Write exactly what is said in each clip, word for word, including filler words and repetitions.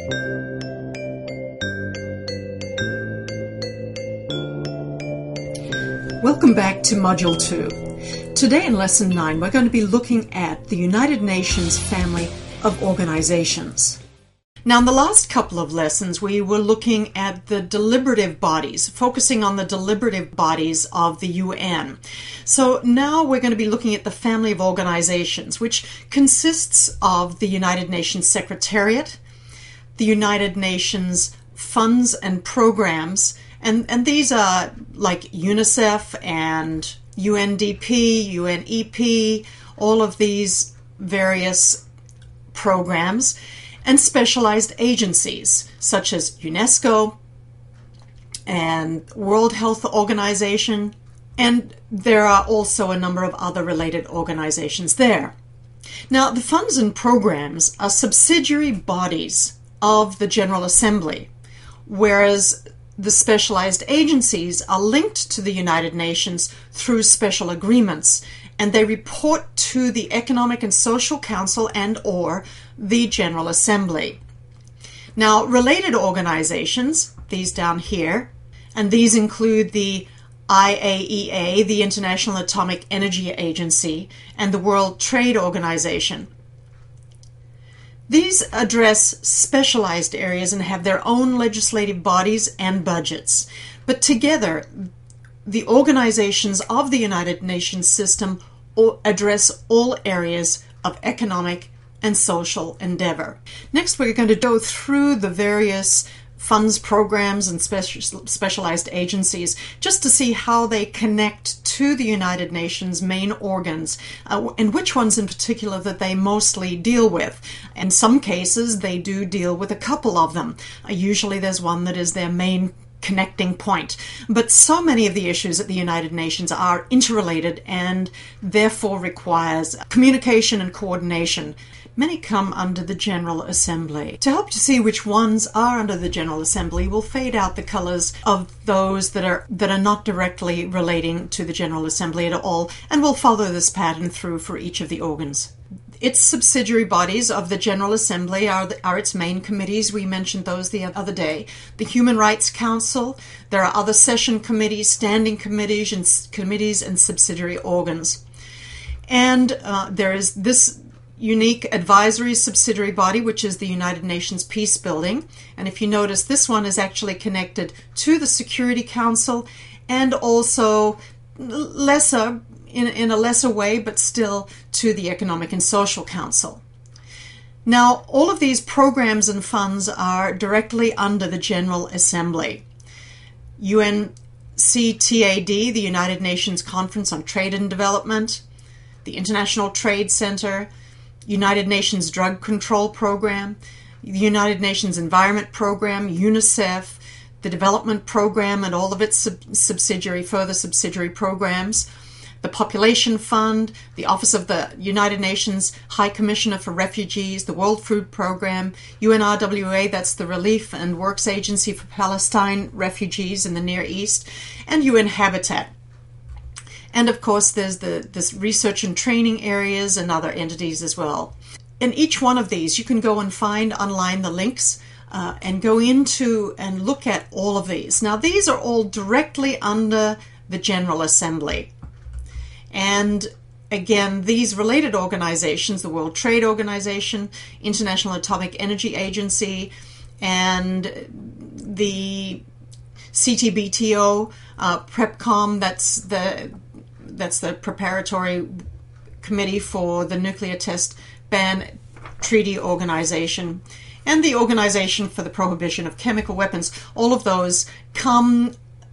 Welcome back to Module two. Today in Lesson nine, we're going to be looking at the United Nations family of organizations. Now, in the last couple of lessons, we were looking at the deliberative bodies, focusing on the deliberative bodies of the U N. So now we're going to be looking at the family of organizations, which consists of the United Nations Secretariat, the United Nations funds and programs, and, and these are like UNICEF and U N D P, U N E P, all of these various programs, and specialized agencies such as UNESCO and World Health Organization, and there are also a number of other related organizations there. Now, the funds and programs are subsidiary bodies of the General Assembly, whereas the specialized agencies are linked to the United Nations through special agreements, and they report to the Economic and Social Council and or the General Assembly. Now, related organizations, these down here, and these include the I A E A, the International Atomic Energy Agency, and the World Trade Organization. These address specialized areas and have their own legislative bodies and budgets. But together, the organizations of the United Nations system address all areas of economic and social endeavor. Next, we're going to go through the various funds, programs, and special, specialized agencies just to see how they connect to the United Nations main organs, uh, and which ones in particular that they mostly deal with. In some cases, they do deal with a couple of them. Uh, usually there's one that is their main connecting point. But so many of the issues at the United Nations are interrelated and therefore requires communication and coordination. Many come under the General Assembly. To help you see which ones are under the General Assembly, we'll fade out the colors of those that are that are not directly relating to the General Assembly at all, and we'll follow this pattern through for each of the organs. Its subsidiary bodies of the General Assembly are, the, are its main committees. We mentioned those the other day. The Human Rights Council. There are other session committees, standing committees, and committees and subsidiary organs. And uh, there is this unique advisory subsidiary body, which is the United Nations Peace Building. And if you notice, this one is actually connected to the Security Council and also lesser, in, in a lesser way, but still to the Economic and Social Council. Now, all of these programs and funds are directly under the General Assembly. U N C T A D, the United Nations Conference on Trade and Development, the International Trade Center, United Nations Drug Control Program, the United Nations Environment Program, UNICEF, the Development Program and all of its sub- subsidiary, further subsidiary programs, the Population Fund, the Office of the United Nations High Commissioner for Refugees, the World Food Program, U N R W A, that's the Relief and Works Agency for Palestine refugees in the Near East, and U N Habitat. And of course, there's the this research and training areas and other entities as well. In each one of these, you can go and find online the links uh, and go into and look at all of these. Now, these are all directly under the General Assembly. And again, these related organizations, the World Trade Organization, International Atomic Energy Agency, and the C T B T O, uh, PrepCom, that's the That's the preparatory committee for the Nuclear Test Ban Treaty Organization, and the Organization for the Prohibition of Chemical Weapons. All of those come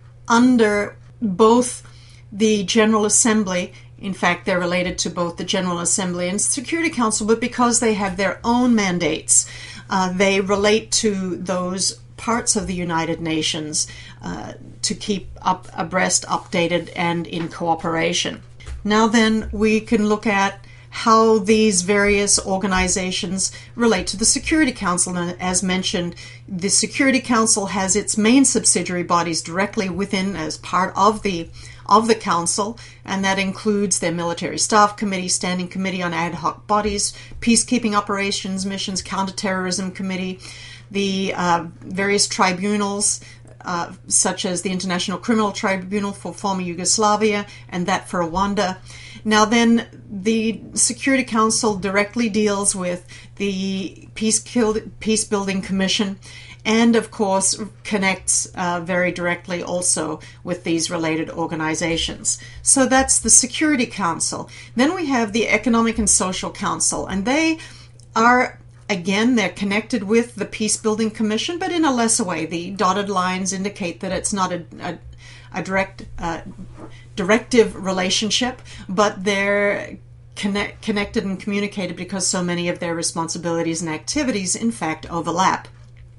under both the General Assembly. In fact, they're related to both the General Assembly and Security Council, but because they have their own mandates, uh, they relate to those parts of the United Nations uh, to keep up abreast, updated, and in cooperation. Now then, we can look at how these various organizations relate to the Security Council. And as mentioned, the Security Council has its main subsidiary bodies directly within as part of the of the Council, and that includes their Military Staff Committee, Standing Committee on Ad Hoc Bodies, Peacekeeping Operations, Missions, Counterterrorism Committee, the uh, various tribunals, uh, such as the International Criminal Tribunal for former Yugoslavia and that for Rwanda. Now then, the Security Council directly deals with the Peace Peacebuilding Commission, and of course connects uh, very directly also with these related organizations. So that's the Security Council. Then we have the Economic and Social Council, and they are, again, they're connected with the Peacebuilding Commission, but in a lesser way. The dotted lines indicate that it's not a, a, a direct uh, directive relationship, but they're connect, connected and communicated because so many of their responsibilities and activities, in fact, overlap.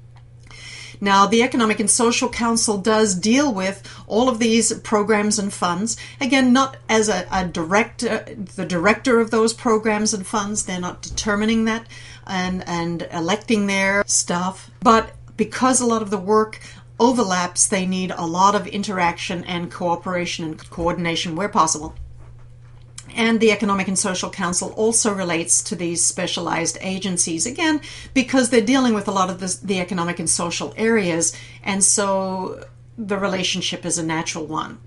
Now, the Economic and Social Council does deal with all of these programs and funds. Again, not as a, a director, the director of those programs and funds. They're not determining that and, and electing their staff. But because a lot of the work overlaps, they need a lot of interaction and cooperation and coordination where possible. And the Economic and Social Council also relates to these specialized agencies, again, because they're dealing with a lot of this, the economic and social areas, and so the relationship is a natural one.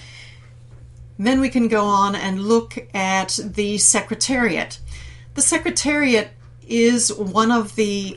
Then we can go on and look at the Secretariat. The Secretariat is one of the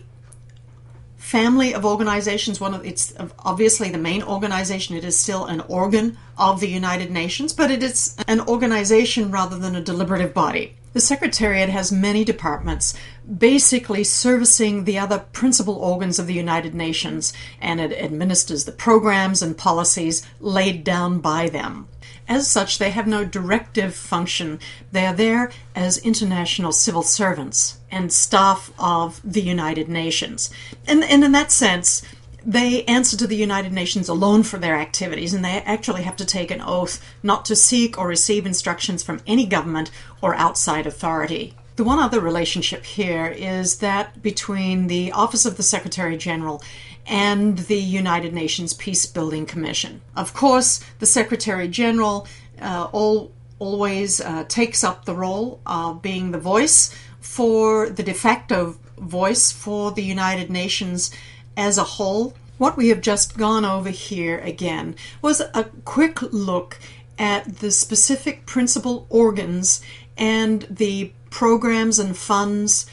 family of organizations. One of it's obviously the main organization. It is still an organ of the United Nations, but it is an organization rather than a deliberative body. The Secretariat has many departments, basically servicing the other principal organs of the United Nations, and it administers the programs and policies laid down by them. As such, they have no directive function. They are there as international civil servants and staff of the United Nations. And, and in that sense, they answer to the United Nations alone for their activities, and they actually have to take an oath not to seek or receive instructions from any government or outside authority. The one other relationship here is that between the Office of the Secretary General and the United Nations Peacebuilding Commission. Of course, the Secretary General uh, all, always uh, takes up the role of being the voice for the de facto voice for the United Nations as a whole. What we have just gone over here again was a quick look at the specific principal organs and the programs and funds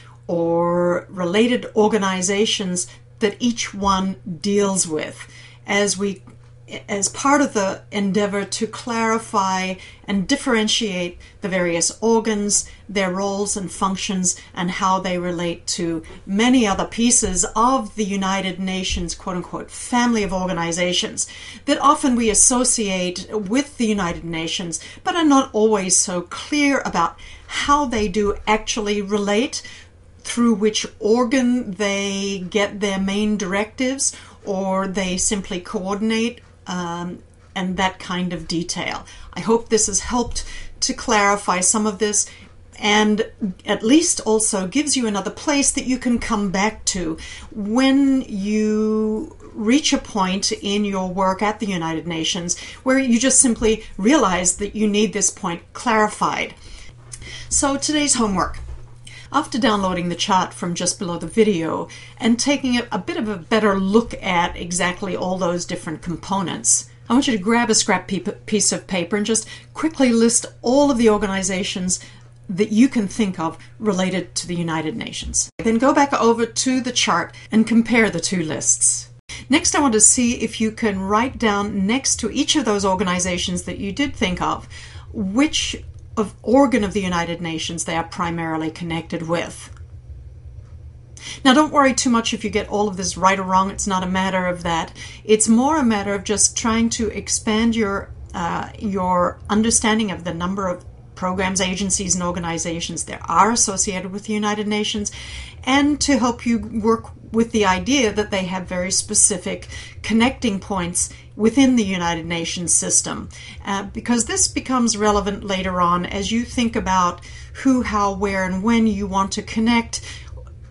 or related organizations that each one deals with, as we as part of the endeavor to clarify and differentiate the various organs, their roles and functions, and how they relate to many other pieces of the United Nations quote-unquote family of organizations that often we associate with the United Nations, but are not always so clear about how they do actually relate, through which organ they get their main directives, or they simply coordinate, um, and that kind of detail. I hope this has helped to clarify some of this, and at least also gives you another place that you can come back to when you reach a point in your work at the United Nations where you just simply realize that you need this point clarified. So today's homework. After downloading the chart from just below the video and taking a, a bit of a better look at exactly all those different components, I want you to grab a scrap piece of paper and just quickly list all of the organizations that you can think of related to the United Nations. Then go back over to the chart and compare the two lists. Next, I want to see if you can write down next to each of those organizations that you did think of, which of organ of the United Nations they are primarily connected with. Now, don't worry too much if you get all of this right or wrong. It's not a matter of that. It's more a matter of just trying to expand your uh, your understanding of the number of programs, agencies, and organizations there are associated with the United Nations, and to help you work with the idea that they have very specific connecting points within the United Nations system, uh, because this becomes relevant later on as you think about who, how, where, and when you want to connect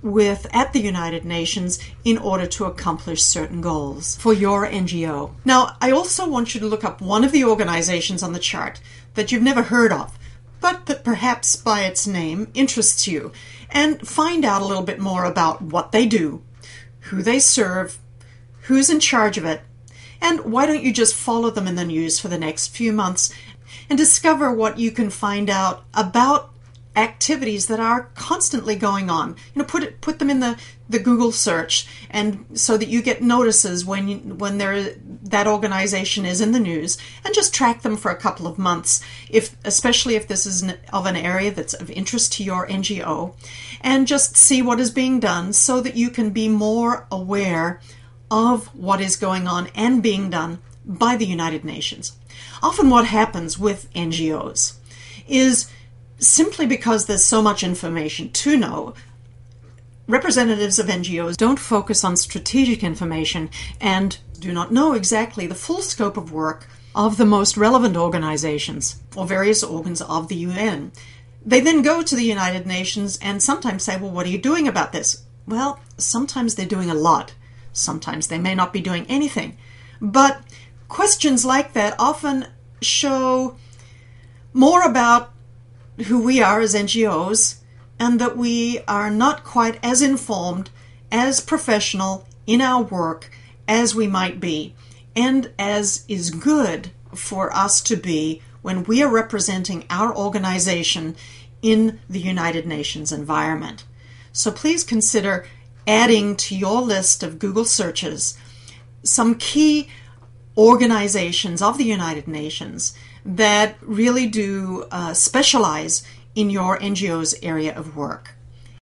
with at the United Nations in order to accomplish certain goals for your N G O. Now, I also want you to look up one of the organizations on the chart that you've never heard of, but that perhaps by its name interests you, and find out a little bit more about what they do, who they serve, who's in charge of it, and why don't you just follow them in the news for the next few months and discover what you can find out about activities that are constantly going on. You know, put it, put them in the, the Google search, and so that you get notices when you, when there that organization is in the news, and just track them for a couple of months, if especially if this is an, of an area that's of interest to your N G O, and just see what is being done so that you can be more aware of what is going on and being done by the United Nations. Often what happens with N G Os is, simply because there's so much information to know, representatives of N G Os don't focus on strategic information and do not know exactly the full scope of work of the most relevant organizations or various organs of the U N. They then go to the United Nations and sometimes say, well, what are you doing about this? Well, sometimes they're doing a lot. Sometimes they may not be doing anything. But questions like that often show more about who we are as N G Os, and that we are not quite as informed, as professional in our work as we might be, and as is good for us to be when we are representing our organization in the United Nations environment. So please consider adding to your list of Google searches some key organizations of the United Nations that really do uh, specialize in your N G O's area of work.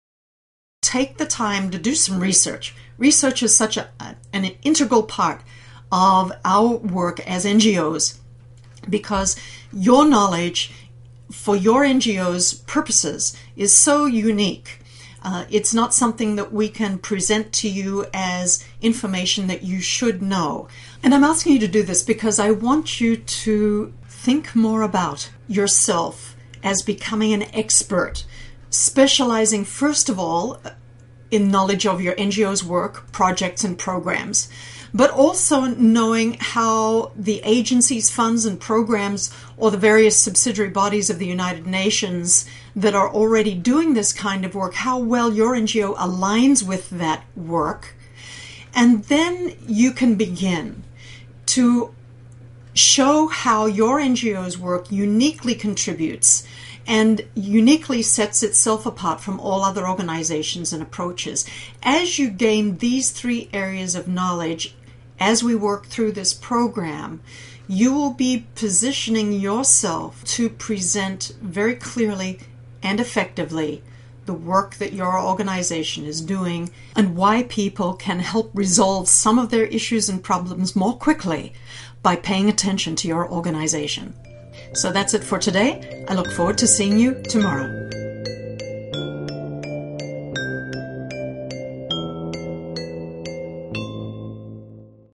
Take the time to do some research. Research is such a, an integral part of our work as N G Os, because your knowledge for your N G O's purposes is so unique. Uh, it's not something that we can present to you as information that you should know. And I'm asking you to do this because I want you to think more about yourself as becoming an expert, specializing first of all in knowledge of your N G O's work, projects and programs, but also knowing how the agencies, funds and programs, or the various subsidiary bodies of the United Nations that are already doing this kind of work, how well your N G O aligns with that work. And then you can begin to show how your N G O's work uniquely contributes and uniquely sets itself apart from all other organizations and approaches. As you gain these three areas of knowledge, as we work through this program, you will be positioning yourself to present very clearly and effectively the work that your organization is doing and why people can help resolve some of their issues and problems more quickly by paying attention to your organization. So that's it for today. I look forward to seeing you tomorrow.